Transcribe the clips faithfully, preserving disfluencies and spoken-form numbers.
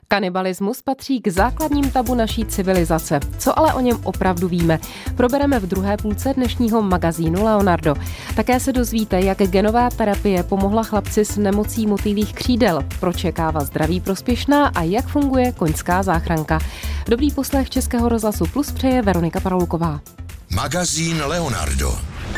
Kanibalismus patří k základním tabu naší civilizace. Co ale o něm opravdu víme? Probereme v druhé půlce dnešního magazínu Leonardo. Také se dozvíte, jak genová terapie pomohla chlapci s nemocí motýlích křídel, proč je káva zdraví prospěšná a jak funguje koňská záchranka. Dobrý poslech Českého rozhlasu Plus přeje Veronika Paroulková. Magazín Leonardo.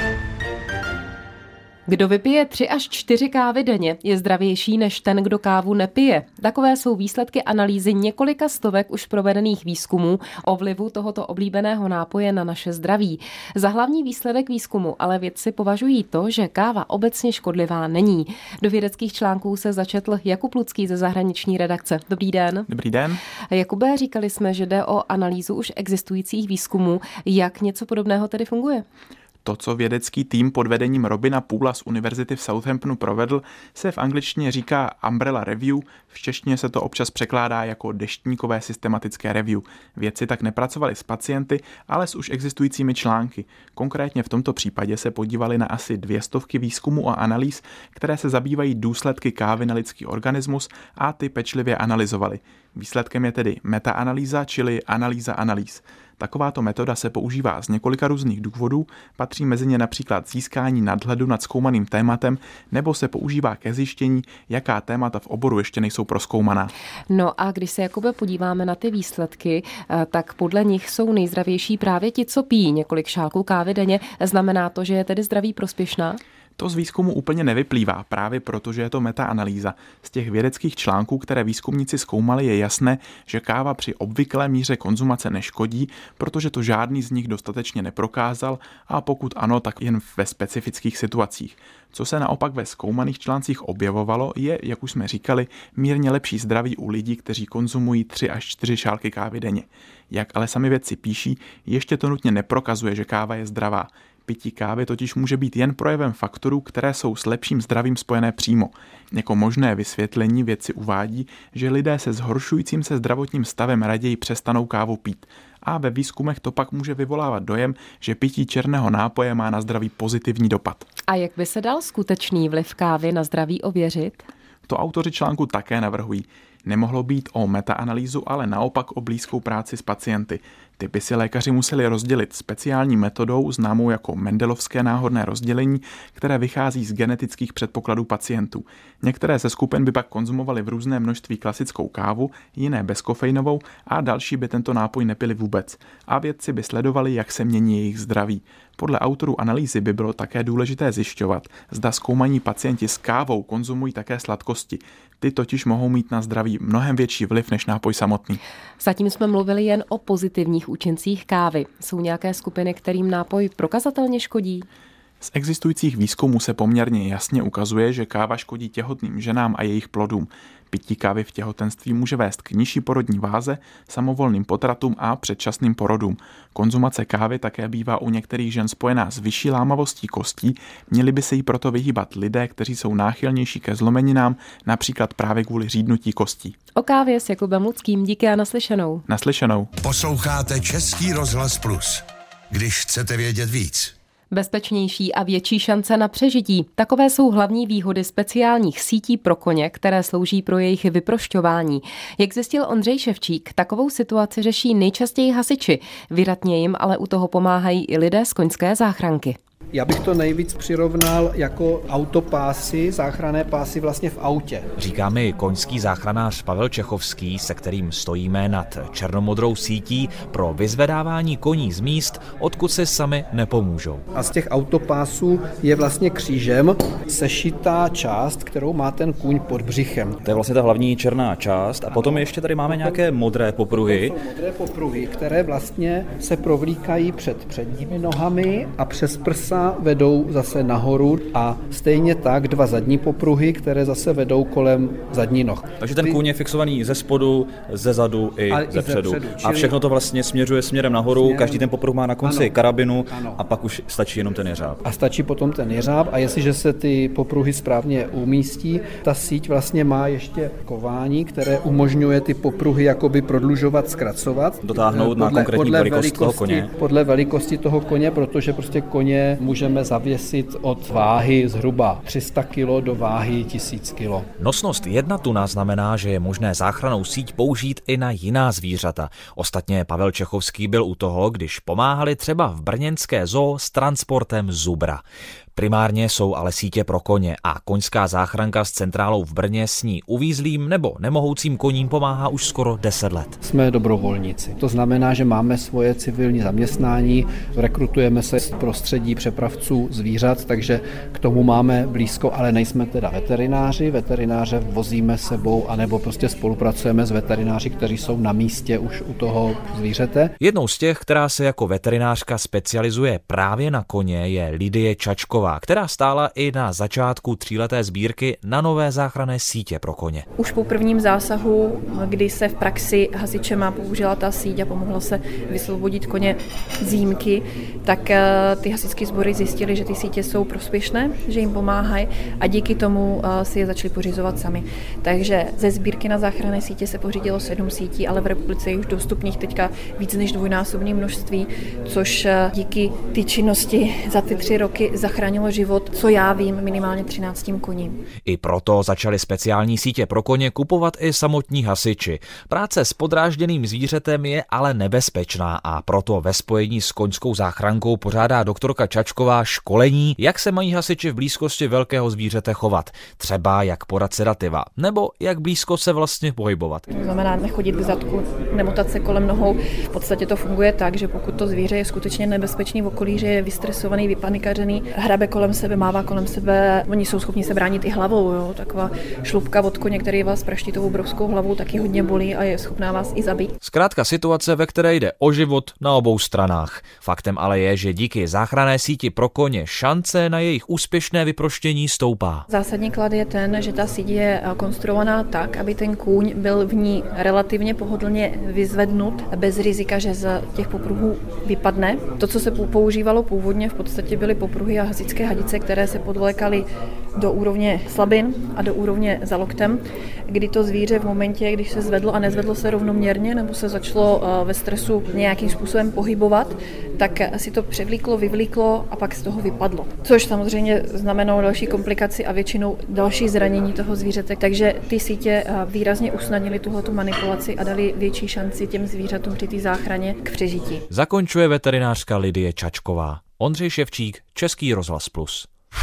Kdo vypije tři až čtyři kávy denně, je zdravější než ten, kdo kávu nepije. Takové jsou výsledky analýzy několika stovek už provedených výzkumů o vlivu tohoto oblíbeného nápoje na naše zdraví. Za hlavní výsledek výzkumu ale vědci považují to, že káva obecně škodlivá není. Do vědeckých článků se začetl Jakub Lucký ze zahraniční redakce. Dobrý den. Dobrý den. Jakube, říkali jsme, že jde o analýzu už existujících výzkumů. Jak něco podobného tedy funguje? To, co vědecký tým pod vedením Robina Poola z univerzity v Southamptonu provedl, se v angličtině říká Umbrella Review, v češtině se to občas překládá jako deštníkové systematické review. Vědci tak nepracovali s pacienty, ale s už existujícími články. Konkrétně v tomto případě se podívali na asi dvě stovky výzkumů a analýz, které se zabývají důsledky kávy na lidský organismus a ty pečlivě analyzovali. Výsledkem je tedy metaanalýza, čili analýza analýz. Takováto metoda se používá z několika různých důvodů, patří mezi ně například získání nadhledu nad zkoumaným tématem, nebo se používá ke zjištění, jaká témata v oboru ještě nejsou prozkoumaná. No a když se Jakube podíváme na ty výsledky, tak podle nich jsou nejzdravější právě ti, co pijí několik šálků kávy denně. Znamená to, že je tedy zdraví prospěšná? To z výzkumu úplně nevyplývá, právě protože je to metaanalýza. Z těch vědeckých článků, které výzkumníci zkoumali, je jasné, že káva při obvyklé míře konzumace neškodí, protože to žádný z nich dostatečně neprokázal a pokud ano, tak jen ve specifických situacích. Co se naopak ve zkoumaných článcích objevovalo, je, jak už jsme říkali, mírně lepší zdraví u lidí, kteří konzumují tři až čtyři šálky kávy denně. Jak ale sami vědci píší, ještě to nutně neprokazuje, že káva je zdravá. Pití kávy totiž může být jen projevem faktorů, které jsou s lepším zdravím spojené přímo. Jako možné vysvětlení vědci uvádí, že lidé se zhoršujícím se zdravotním stavem raději přestanou kávu pít. A ve výzkumech to pak může vyvolávat dojem, že pití černého nápoje má na zdraví pozitivní dopad. A jak by se dal skutečný vliv kávy na zdraví ověřit? To autoři článku také navrhují. Nemohlo být o metaanalýzu, ale naopak o blízkou práci s pacienty. Ty by si lékaři museli rozdělit speciální metodou známou jako Mendelovské náhodné rozdělení, které vychází z genetických předpokladů pacientů. Některé ze skupin by pak konzumovaly v různé množství klasickou kávu, jiné bezkofeinovou a další by tento nápoj nepili vůbec. A vědci by sledovali, jak se mění jejich zdraví. Podle autorů analýzy by bylo také důležité zjišťovat, zda zkoumaní pacienti s kávou konzumují také sladkosti. Ty totiž mohou mít na zdraví mnohem větší vliv než nápoj samotný. Zatím jsme mluvili jen o pozitivních účincích kávy. Jsou nějaké skupiny, kterým nápoj prokazatelně škodí? Z existujících výzkumů se poměrně jasně ukazuje, že káva škodí těhotným ženám a jejich plodům. Pití kávy v těhotenství může vést k nižší porodní váze, samovolným potratům a předčasným porodům. Konzumace kávy také bývá u některých žen spojená s vyšší lámavostí kostí, měli by se jí proto vyhýbat lidé, kteří jsou náchylnější ke zlomeninám, například právě kvůli řídnutí kostí. O kávě s Jakubem Luckým díky a naslyšenou. Naslyšenou. Posloucháte Český rozhlas Plus. Když chcete vědět víc. Bezpečnější a větší šance na přežití. Takové jsou hlavní výhody speciálních sítí pro koně, které slouží pro jejich vyprošťování. Jak zjistil Ondřej Ševčík, takovou situaci řeší nejčastěji hasiči. Vydatně jim ale u toho pomáhají i lidé z koňské záchranky. Já bych to nejvíc přirovnal jako autopásy, záchranné pásy vlastně v autě. Říká mi koňský záchranář Pavel Čechovský, se kterým stojíme nad černomodrou sítí pro vyzvedávání koní z míst, odkud se sami nepomůžou. A z těch autopásů je vlastně křížem sešitá část, kterou má ten kůň pod břichem. To je vlastně ta hlavní černá část a potom ještě tady máme nějaké modré popruhy. To jsou modré popruhy, které vlastně se provlíkají před předními nohami a přes prsa vedou zase nahoru a stejně tak dva zadní popruhy, které zase vedou kolem zadní noh. Takže ten kůň je fixovaný ze spodu, ze zadu i ze předu. Čili... A všechno to vlastně směřuje směrem nahoru, směrem... každý ten popruh má na konci ano. karabinu ano. a pak už stačí jenom ten jeřáb. A stačí potom ten jeřáb a jestliže se ty popruhy správně umístí, ta síť vlastně má ještě kování, které umožňuje ty popruhy jakoby prodlužovat, zkracovat. Dotáhnout podle, na konkrétní velikost toho koně. Podle velikosti toho koně, protože prostě koně můžeme zavěsit od váhy zhruba tři sta kilo do váhy tisíc kilo. Nosnost jedna tuna znamená, že je možné záchrannou síť použít i na jiná zvířata. Ostatně Pavel Čechovský byl u toho, když pomáhali třeba v brněnské zoo s transportem zubra. Primárně jsou ale sítě pro koně a koňská záchranka s centrálou v Brně s ní uvízlým nebo nemohoucím koním pomáhá už skoro deset let. Jsme dobrovolníci. To znamená, že máme svoje civilní zaměstnání, rekrutujeme se z prostředí přepravců zvířat, takže k tomu máme blízko, ale nejsme teda veterináři. Veterináře vozíme sebou anebo prostě spolupracujeme s veterináři, kteří jsou na místě už u toho zvířete. Jednou z těch, která se jako veterinářka specializuje právě na koně, je Lidie Čačková, která stála i na začátku tříleté sbírky na nové záchranné sítě pro koně. Už po prvním zásahu, kdy se v praxi hasičema použila ta síť a pomohlo se vysvobodit koně z jímky, tak ty hasičské sbory zjistili, že ty sítě jsou prospěšné, že jim pomáhají a díky tomu si je začali pořizovat sami. Takže ze sbírky na záchranné sítě se pořídilo sedm sítí, ale v republice je už dostupných teďka víc než dvojnásobné množství, což díky ty činnosti za ty tři roky zachránilo život, co já vím, minimálně třinácti koním. I proto začali speciální sítě pro koně kupovat i samotní hasiči. Práce s podrážděným zvířetem je ale nebezpečná a proto ve spojení s koňskou záchrankou pořádá doktorka Čačková školení, jak se mají hasiči v blízkosti velkého zvířete chovat. Třeba jak podat sedativa, nebo jak blízko se vlastně pohybovat. To znamená nechodit k zadku, nemotat se kolem nohou. V podstatě to funguje tak, že pokud to zvíře je skutečně nebezpečný v okolí, že je vystresovaný, vypanikařený, hrabe kolem sebe, mává kolem sebe, oni jsou schopni se bránit i hlavou. Jo? Taková šlupka od koně, který vás praští tou obrovskou hlavou, taky hodně bolí a je schopná vás i zabít. Zkrátka situace, ve které jde o život na obou stranách. Faktem ale je, že díky záchranné síti pro koně šance na jejich úspěšné vyproštění stoupá. Zásadní klad je ten, že ta síť je konstruovaná tak, aby ten kůň byl v ní relativně pohodlně vyzvednut, bez rizika, že z těch popruhů vypadne. To, co se používalo původně, v podstatě byly popruhy a hasičské hadice, které se podvlékaly do úrovně slabin a do úrovně za loktem, kdy to zvíře v momentě, když se zvedlo a nezvedlo se rovnoměrně nebo se začalo ve stresu nějakým způsobem pohybovat, tak si to převlíklo, vyvlíklo a pak z toho vypadlo. Což samozřejmě znamenalo další komplikaci a většinou další zranění toho zvířete. Takže ty sítě výrazně usnadnily tuhletu manipulaci a dali větší šanci těm zvířatům při té záchraně k přežití. Zakončuje veterinářka Lidie Čačková. Ondřej Ševčík, Český rozhlas plus.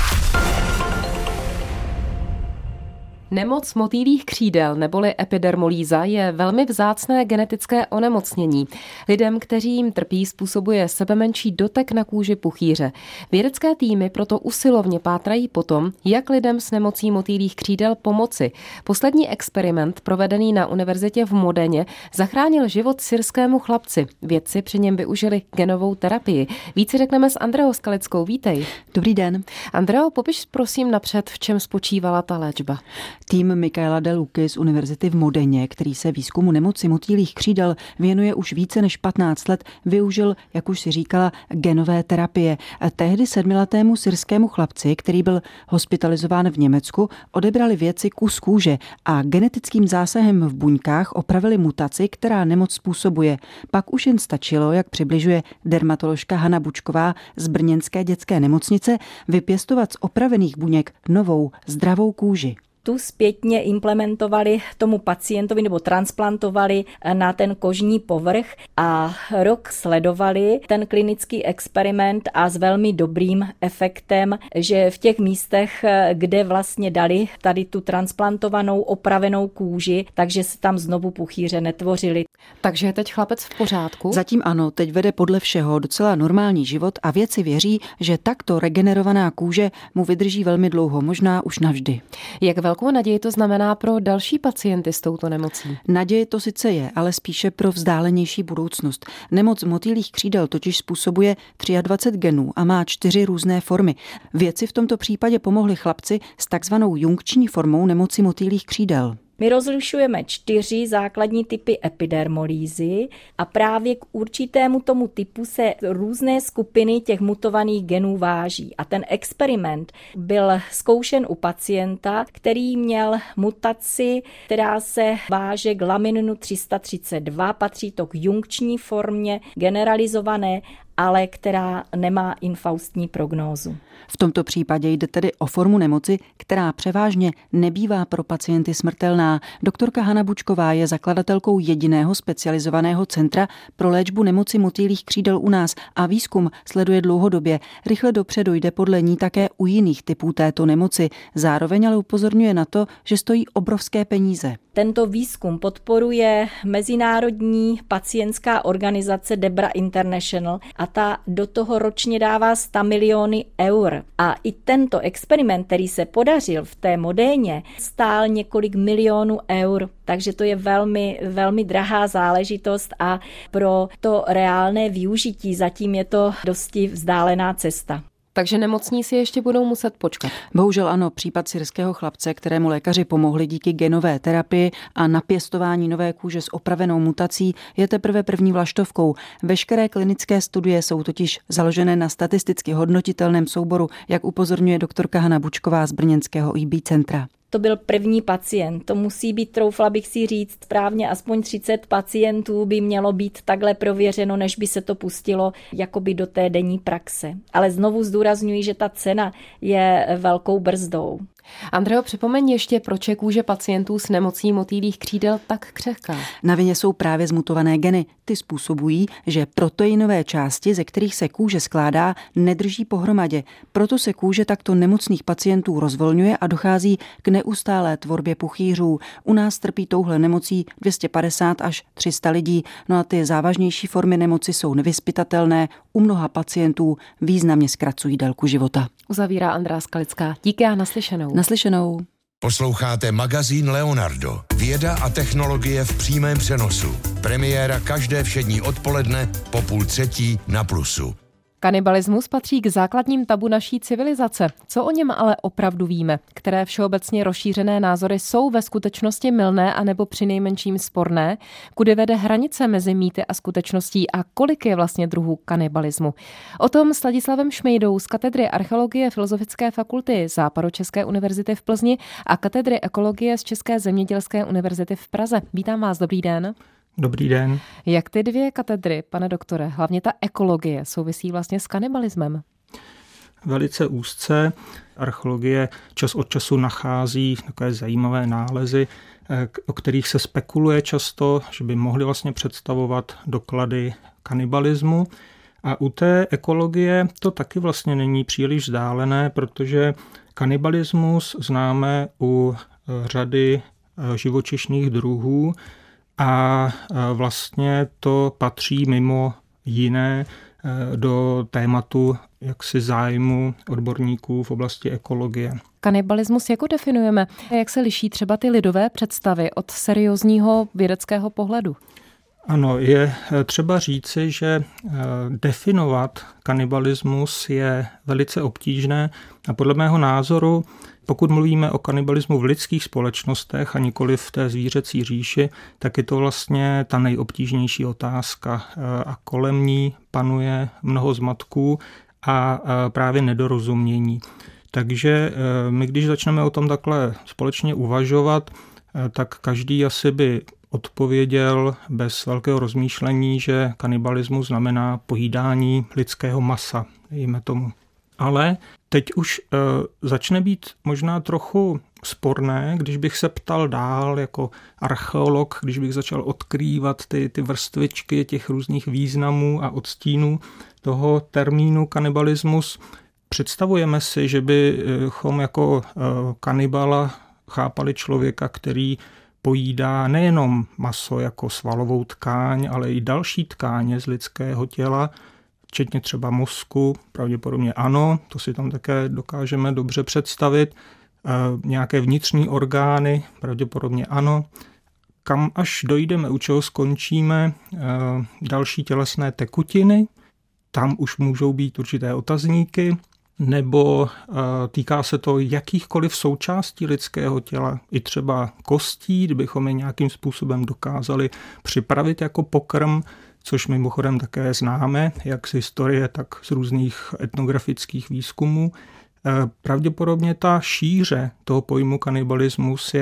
Nemoc motýlích křídel neboli epidermolýza je velmi vzácné genetické onemocnění. Lidem, kteří jim trpí, způsobuje sebemenší dotek na kůži puchýře. Vědecké týmy proto usilovně pátrají po tom, jak lidem s nemocí motýlích křídel pomoci. Poslední experiment, provedený na univerzitě v Modeně, zachránil život syrskému chlapci. Vědci při něm využili genovou terapii. Více řekneme s Andreou Skalickou. Vítej. Dobrý den. Andreo, popiš prosím napřed, v čem spočívala ta léčba. Tým Michaela de Lucy z univerzity v Modeně, který se výzkumu nemoci motýlých křídel věnuje už více než patnáct let, využil, jak už si říkala, genové terapie. Tehdy sedmiletému syrskému chlapci, který byl hospitalizován v Německu, odebrali vědci kus kůže a genetickým zásahem v buňkách opravili mutaci, která nemoc způsobuje. Pak už jen stačilo, jak přibližuje dermatoložka Hana Bučková z brněnské dětské nemocnice, vypěstovat z opravených buněk novou, zdravou kůži. Tu zpětně implementovali tomu pacientovi nebo transplantovali na ten kožní povrch a rok sledovali ten klinický experiment a s velmi dobrým efektem, že v těch místech, kde vlastně dali tady tu transplantovanou opravenou kůži, takže se tam znovu puchýře netvořily. Takže je teď chlapec v pořádku? Zatím ano, teď vede podle všeho docela normální život a vědci věří, že takto regenerovaná kůže mu vydrží velmi dlouho, možná už navždy. Jak velkou naději to znamená pro další pacienty s touto nemocí? Naděje to sice je, ale spíše pro vzdálenější budoucnost. Nemoc motýlých křídel totiž způsobuje dvacet tři genů a má čtyři různé formy. Vědci v tomto případě pomohli chlapci s takzvanou junkční formou nemoci motýlých křídel. My rozlišujeme čtyři základní typy epidermolýzy a právě k určitému tomu typu se různé skupiny těch mutovaných genů váží. A ten experiment byl zkoušen u pacienta, který měl mutaci, která se váže k lamininu tři sta třicet dva, patří to k junkční formě generalizované ale která nemá infaustní prognózu. V tomto případě jde tedy o formu nemoci, která převážně nebývá pro pacienty smrtelná. Doktorka Hana Bučková je zakladatelkou jediného specializovaného centra pro léčbu nemoci motýlích křídel u nás a výzkum sleduje dlouhodobě. Rychle dopředu jde podle ní také u jiných typů této nemoci. Zároveň ale upozorňuje na to, že stojí obrovské peníze. Tento výzkum podporuje mezinárodní pacientská organizace Debra International a ta do toho ročně dává sto miliony eur. A i tento experiment, který se podařil v té Modéně, stál několik milionů eur. Takže to je velmi, velmi drahá záležitost a pro to reálné využití zatím je to dosti vzdálená cesta. Takže nemocní si ještě budou muset počkat. Bohužel ano, případ syrského chlapce, kterému lékaři pomohli díky genové terapii a napěstování nové kůže s opravenou mutací, je teprve první vlaštovkou. Veškeré klinické studie jsou totiž založené na statisticky hodnotitelném souboru, jak upozorňuje doktorka Hana Bučková z brněnského í bé centra. To byl první pacient. To musí být, troufla bych si říct, správně aspoň třicet pacientů by mělo být takhle prověřeno, než by se to pustilo jakoby do té denní praxe. Ale znovu zdůrazňuji, že ta cena je velkou brzdou. Andreo, připomeň ještě, proč je kůže pacientů s nemocí motýlích křídel tak křehká. Na vině jsou právě zmutované geny. Ty způsobují, že proteinové části, ze kterých se kůže skládá, nedrží pohromadě. Proto se kůže takto nemocných pacientů rozvolňuje a dochází k neustálé tvorbě puchýřů. U nás trpí touhle nemocí dvě stě padesát až tři sta lidí, no a ty závažnější formy nemoci jsou nevyzpytatelné, u mnoha pacientů významně zkracují délku života. Uzavírá Andrea Skalická. Díky a naslyšenou. Naslyšenou. Posloucháte magazín Leonardo. Věda a technologie v přímém přenosu. Premiéra každé všední odpoledne po půl třetí na Plusu. Kanibalismus patří k základním tabu naší civilizace. Co o něm ale opravdu víme? Které všeobecně rozšířené názory jsou ve skutečnosti mylné anebo přinejmenším sporné? Kudy vede hranice mezi mýty a skutečností a kolik je vlastně druhů kanibalismu? O tom s Ladislavem Šmejdou z katedry archeologie Filozofické fakulty Západočeské univerzity v Plzni a katedry ekologie z České zemědělské univerzity v Praze. Vítám vás, dobrý den. Dobrý den. Jak ty dvě katedry, pane doktore, hlavně ta ekologie, souvisí vlastně s kanibalismem? Velice úzce. Archeologie čas od času nachází takové zajímavé nálezy, o kterých se spekuluje často, že by mohly vlastně představovat doklady kanibalismu. A u té ekologie to taky vlastně není příliš vzdálené, protože kanibalismus známe u řady živočišných druhů, a vlastně to patří mimo jiné do tématu jaksi zájmu odborníků v oblasti ekologie. Kanibalismus jako definujeme? Jak se liší třeba ty lidové představy od seriózního vědeckého pohledu? Ano, je třeba říci, že definovat kanibalismus je velice obtížné a podle mého názoru, pokud mluvíme o kanibalismu v lidských společnostech a nikoli v té zvířecí říši, tak je to vlastně ta nejobtížnější otázka a kolem ní panuje mnoho zmatků a právě nedorozumění. Takže my, když začneme o tom takhle společně uvažovat, tak každý asi by odpověděl bez velkého rozmýšlení, že kanibalismus znamená pojídání lidského masa, dejme tomu. Ale teď už e, začne být možná trochu sporné, když bych se ptal dál jako archeolog, když bych začal odkrývat ty, ty vrstvičky těch různých významů a odstínů toho termínu kanibalismus. Představujeme si, že bychom jako e, kanibala chápali člověka, který pojídá nejenom maso jako svalovou tkáň, ale i další tkáně z lidského těla, včetně třeba mozku, pravděpodobně ano, to si tam také dokážeme dobře představit, e, nějaké vnitřní orgány, pravděpodobně ano. Kam až dojdeme, u čeho skončíme, e, další tělesné tekutiny, tam už můžou být určité otazníky, nebo e, týká se to jakýchkoliv součástí lidského těla, i třeba kostí, kdybychom je nějakým způsobem dokázali připravit jako pokrm, což mimochodem také známe, jak z historie, tak z různých etnografických výzkumů. Pravděpodobně ta šíře toho pojmu kanibalismus je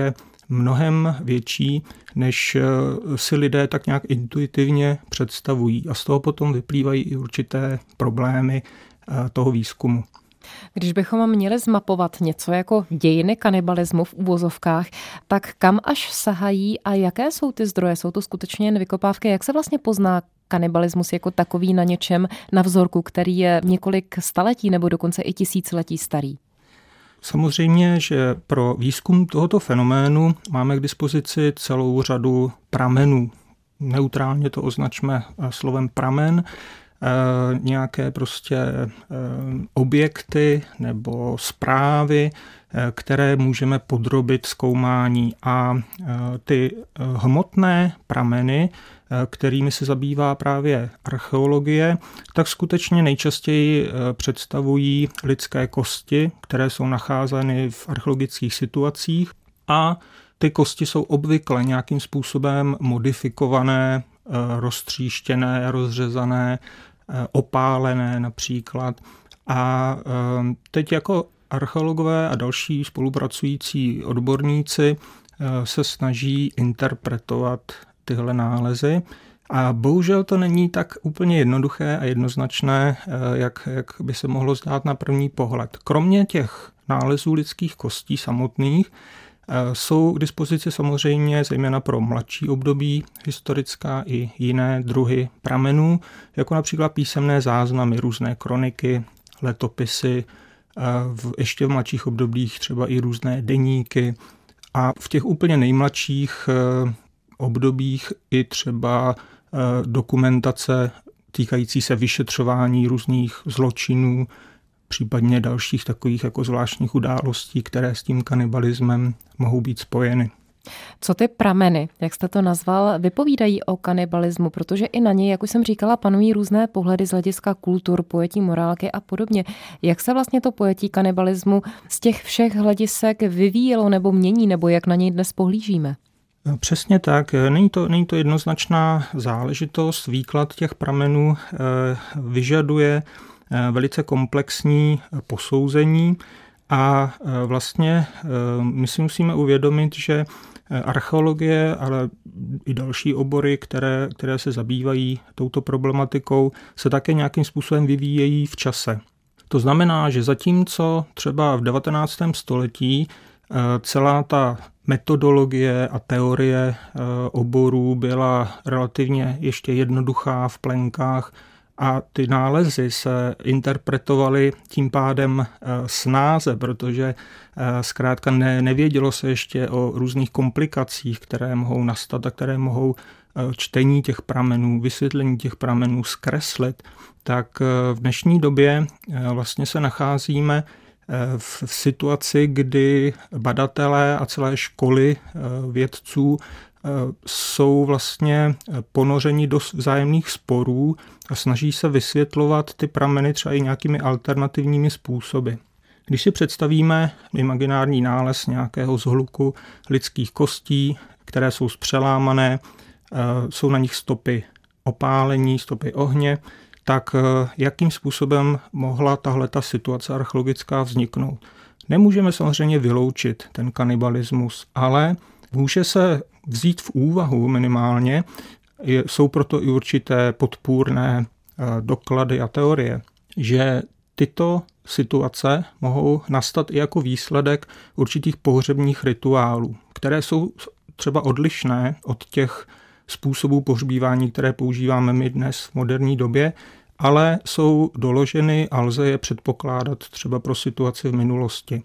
mnohem větší, než si lidé tak nějak intuitivně představují. A z toho potom vyplývají i určité problémy toho výzkumu. Když bychom měli zmapovat něco jako dějiny kanibalismu v uvozovkách, tak kam až sahají a jaké jsou ty zdroje? Jsou to skutečně jen vykopávky? Jak se vlastně pozná kanibalismus jako takový na něčem, na vzorku, který je několik staletí nebo dokonce i tisíciletí starý? Samozřejmě, že pro výzkum tohoto fenoménu máme k dispozici celou řadu pramenů. Neutrálně to označme slovem pramen. E, nějaké prostě e, objekty nebo zprávy, e, které můžeme podrobit zkoumání. A e, ty hmotné prameny, e, kterými se zabývá právě archeologie, tak skutečně nejčastěji e, představují lidské kosti, které jsou nacházeny v archeologických situacích, a ty kosti jsou obvykle nějakým způsobem modifikované, roztříštěné, rozřezané, opálené například. A teď jako archeologové a další spolupracující odborníci se snaží interpretovat tyhle nálezy. A bohužel to není tak úplně jednoduché a jednoznačné, jak, jak by se mohlo zdát na první pohled. Kromě těch nálezů lidských kostí samotných jsou k dispozici samozřejmě zejména pro mladší období historická i jiné druhy pramenů, jako například písemné záznamy, různé kroniky, letopisy, v ještě v mladších obdobích třeba i různé deníky, a v těch úplně nejmladších obdobích i třeba dokumentace týkající se vyšetřování různých zločinů, případně dalších takových jako zvláštních událostí, které s tím kanibalismem mohou být spojeny. Co ty prameny, jak jste to nazval, vypovídají o kanibalismu, protože i na něj, jak už jsem říkala, panují různé pohledy z hlediska kultur, pojetí morálky a podobně. Jak se vlastně to pojetí kanibalismu z těch všech hledisek vyvíjelo nebo mění, nebo jak na něj dnes pohlížíme? Přesně tak. Není to, není to jednoznačná záležitost. Výklad těch pramenů vyžaduje velice komplexní posouzení a vlastně my si musíme uvědomit, že archeologie, ale i další obory, které, které se zabývají touto problematikou, se také nějakým způsobem vyvíjejí v čase. To znamená, že zatímco třeba v devatenáctém století celá ta metodologie a teorie oborů byla relativně ještě jednoduchá v plenkách, a ty nálezy se interpretovaly tím pádem snáze, protože zkrátka ne, nevědělo se ještě o různých komplikacích, které mohou nastat a které mohou čtení těch pramenů, vysvětlení těch pramenů zkreslit. Tak v dnešní době vlastně se nacházíme v situaci, kdy badatelé a celé školy vědců jsou vlastně ponořeni do vzájemných sporů a snaží se vysvětlovat ty prameny třeba i nějakými alternativními způsoby. Když si představíme imaginární nález nějakého zhluku lidských kostí, které jsou zpřelámané, jsou na nich stopy opálení, stopy ohně, tak jakým způsobem mohla tahleta situace archeologická vzniknout? Nemůžeme samozřejmě vyloučit ten kanibalismus, ale může se vzít v úvahu minimálně, jsou proto i určité podpůrné doklady a teorie, že tyto situace mohou nastat i jako výsledek určitých pohřebních rituálů, které jsou třeba odlišné od těch způsobů pohřbívání, které používáme my dnes v moderní době, ale jsou doloženy a lze je předpokládat třeba pro situaci v minulosti.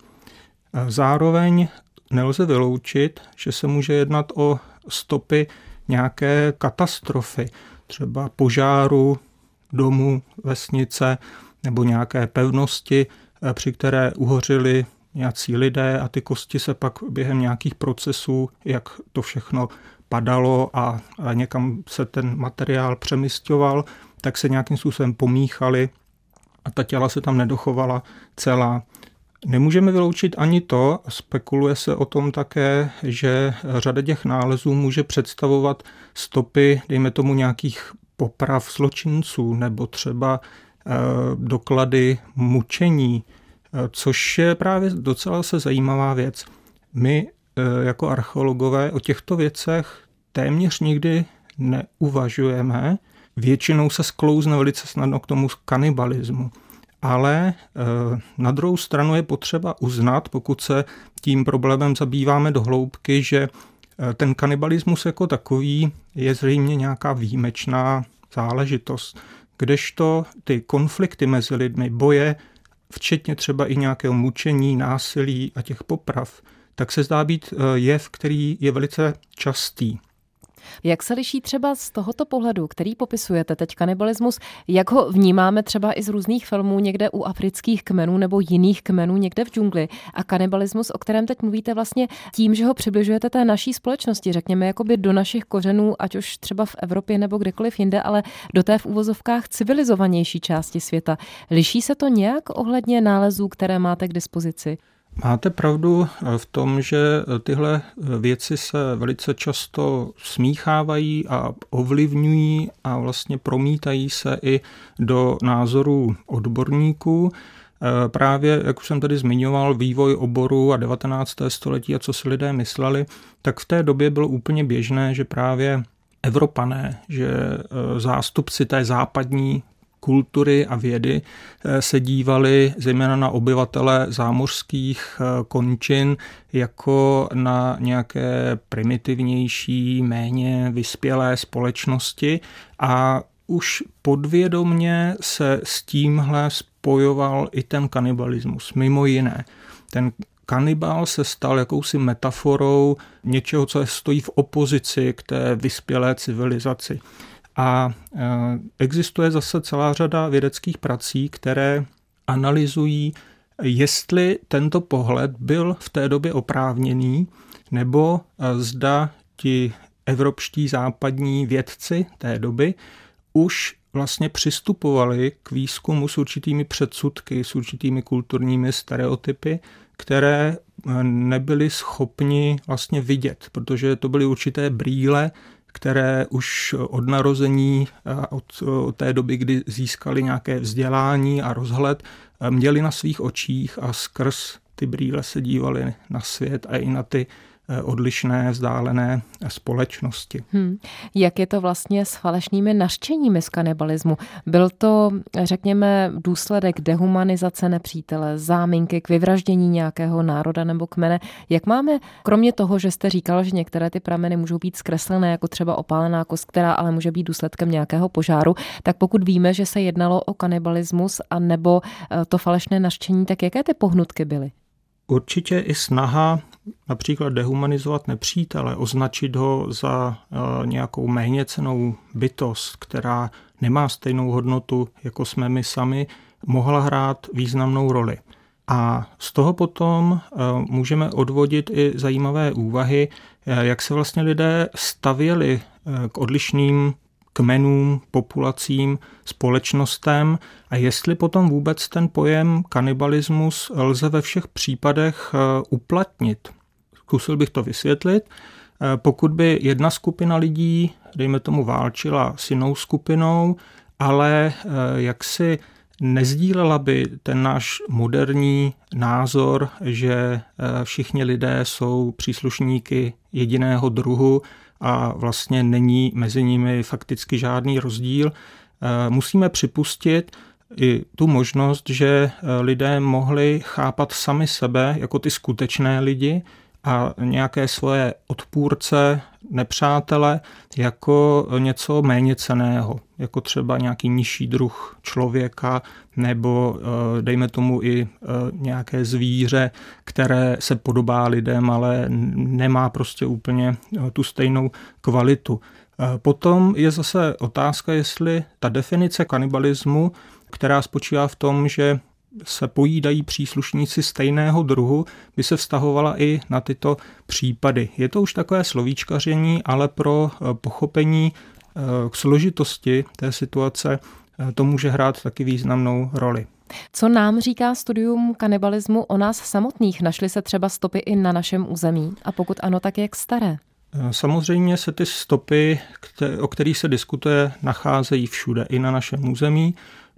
Zároveň nelze vyloučit, že se může jednat o stopy nějaké katastrofy, třeba požáru domu, vesnice nebo nějaké pevnosti, při které uhořili nějací lidé a ty kosti se pak během nějakých procesů, jak to všechno padalo a, a někam se ten materiál přemisťoval, tak se nějakým způsobem pomíchaly a ta těla se tam nedochovala celá. Nemůžeme vyloučit ani to, spekuluje se o tom také, že řada těch nálezů může představovat stopy, dejme tomu nějakých poprav zločinců nebo třeba eh, doklady mučení, eh, což je právě docela se zajímavá věc. My jako archeologové o těchto věcech téměř nikdy neuvažujeme. Většinou se sklouzne velice snadno k tomu kanibalismu. Ale na druhou stranu je potřeba uznat, pokud se tím problémem zabýváme do hloubky, že ten kanibalismus jako takový je zřejmě nějaká výjimečná záležitost. Kdežto ty konflikty mezi lidmi, boje, včetně třeba i nějakého mučení, násilí a těch poprav, tak se zdá být jev, který je velice častý. Jak se liší třeba z tohoto pohledu, který popisujete teď kanibalismus, jak ho vnímáme třeba i z různých filmů někde u afrických kmenů nebo jiných kmenů někde v džungli, a kanibalismus, o kterém teď mluvíte, vlastně tím, že ho přibližujete té naší společnosti, řekněme jakoby do našich kořenů, ať už třeba v Evropě nebo kdekoliv jinde, ale do té v uvozovkách civilizovanější části světa. Liší se to nějak ohledně nálezů, které máte k dispozici? Máte pravdu v tom, že tyhle věci se velice často smíchávají a ovlivňují a vlastně promítají se i do názorů odborníků. Právě, jak už jsem tady zmiňoval, vývoj oboru a devatenácté století a co si lidé mysleli, tak v té době bylo úplně běžné, že právě Evropané, že zástupci té západní kultury a vědy se dívali zejména na obyvatele zámořských končin jako na nějaké primitivnější, méně vyspělé společnosti, a už podvědomně se s tímhle spojoval i ten kanibalismus, mimo jiné. Ten kanibal se stal jakousi metaforou něčeho, co stojí v opozici k té vyspělé civilizaci. A existuje zase celá řada vědeckých prací, které analyzují, jestli tento pohled byl v té době oprávněný, nebo zda ti evropští západní vědci té doby už vlastně přistupovali k výzkumu s určitými předsudky, s určitými kulturními stereotypy, které nebyli schopni vlastně vidět, protože to byly určité brýle, které už od narození, od, od té doby, kdy získali nějaké vzdělání a rozhled, měli na svých očích a skrz ty brýle se dívali na svět a i na ty odlišné, vzdálené společnosti. Hmm. Jak je to vlastně s falešnými nařčeními z kanibalismu? Byl to, řekněme, důsledek dehumanizace nepřítele, záminky k vyvraždění nějakého národa nebo kmene? Jak máme, kromě toho, že jste říkal, že některé ty prameny můžou být zkreslené, jako třeba opálená kost, která ale může být důsledkem nějakého požáru, tak pokud víme, že se jednalo o kanibalismus a nebo to falešné nařčení, tak jaké ty pohnutky byly? Určitě i snaha například dehumanizovat nepřítele, označit ho za nějakou méněcennou bytost, která nemá stejnou hodnotu, jako jsme my sami, mohla hrát významnou roli. A z toho potom můžeme odvodit i zajímavé úvahy, jak se vlastně lidé stavěli k odlišným kmenům, populacím, společnostem a jestli potom vůbec ten pojem kanibalismus lze ve všech případech uplatnit. Zkusil bych to vysvětlit. Pokud by jedna skupina lidí, dejme tomu, válčila s jinou skupinou, ale jaksi nezdílela by ten náš moderní názor, že všichni lidé jsou příslušníky jediného druhu a vlastně není mezi nimi fakticky žádný rozdíl, musíme připustit i tu možnost, že lidé mohli chápat sami sebe jako ty skutečné lidi a nějaké svoje odpůrce, nepřátele jako něco méněcenného, jako třeba nějaký nižší druh člověka nebo dejme tomu i nějaké zvíře, které se podobá lidem, ale nemá prostě úplně tu stejnou kvalitu. Potom je zase otázka, jestli ta definice kanibalismu, která spočívá v tom, že se pojídají příslušníci stejného druhu, by se vztahovala i na tyto případy. Je to už takové slovíčkaření, ale pro pochopení k složitosti té situace to může hrát taky významnou roli. Co nám říká studium kanibalismu o nás samotných? Našly se třeba stopy i na našem území? A pokud ano, tak jak staré? Samozřejmě se ty stopy, o kterých se diskutuje, nacházejí všude, i na našem území.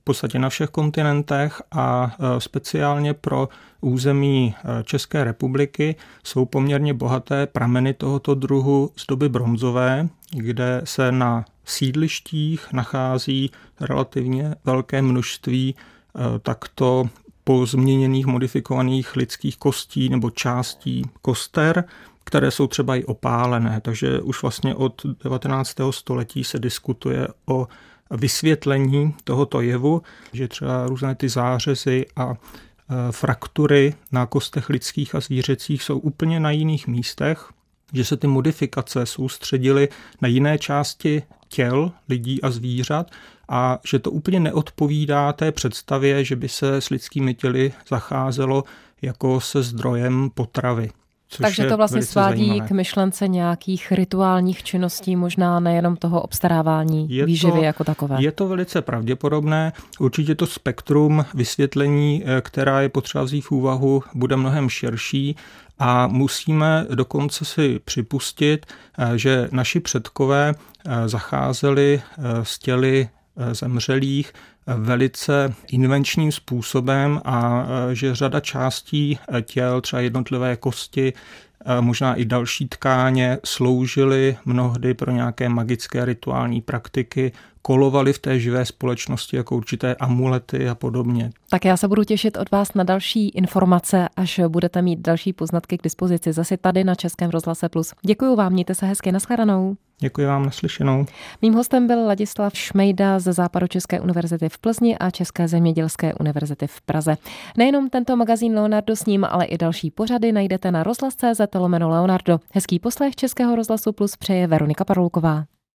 v podstatě na všech kontinentech a speciálně pro území České republiky jsou poměrně bohaté prameny tohoto druhu z doby bronzové, kde se na sídlištích nachází relativně velké množství takto pozměněných, modifikovaných lidských kostí nebo částí koster, které jsou třeba i opálené. Takže už vlastně od devatenáctého století se diskutuje o vysvětlení tohoto jevu, že třeba různé ty zářezy a fraktury na kostech lidských a zvířecích jsou úplně na jiných místech, že se ty modifikace soustředily na jiné části těl lidí a zvířat a že to úplně neodpovídá té představě, že by se s lidskými těly zacházelo jako se zdrojem potravy. Takže to vlastně svádí zajímavé. K myšlence nějakých rituálních činností, možná nejenom toho obstarávání je výživy to, jako takové. Je to velice pravděpodobné. Určitě to spektrum vysvětlení, která je potřeba vzít v úvahu, bude mnohem širší a musíme dokonce si připustit, že naši předkové zacházeli s těly zemřelých velice invenčním způsobem a že řada částí těl, třeba jednotlivé kosti, možná i další tkáně, sloužily mnohdy pro nějaké magické rituální praktiky, kolovaly v té živé společnosti jako určité amulety a podobně. Tak já se budu těšit od vás na další informace, až budete mít další poznatky k dispozici zase tady na Českém rozhlase Plus. Děkuji vám, mějte se hezky, nashledanou. Děkuji vám, naslyšenou. Mým hostem byl Ladislav Šmejda ze Západočeské univerzity v Plzni a České zemědělské univerzity v Praze. Nejenom tento magazín Leonardo s ním, ale i další pořady najdete na rozhlas tečka cé zet lomeno Leonardo. Hezký poslech Českého rozhlasu Plus přeje Veronika Parulková.